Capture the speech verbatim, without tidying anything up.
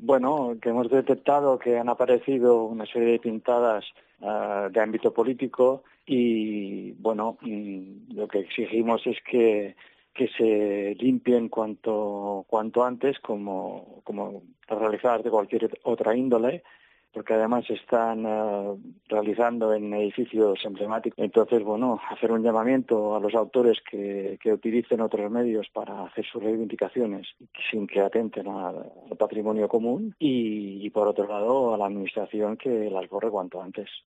Bueno, que hemos detectado que han aparecido una serie de pintadas uh, de ámbito político y, bueno, mm, lo que exigimos es que que se limpien cuanto cuanto antes, como como realizar de cualquier otra índole, porque además se están uh, realizando en edificios emblemáticos. Entonces, bueno, hacer un llamamiento a los autores que, que utilicen otros medios para hacer sus reivindicaciones sin que atenten al, al patrimonio común y, y, por otro lado, a la Administración que las borre cuanto antes.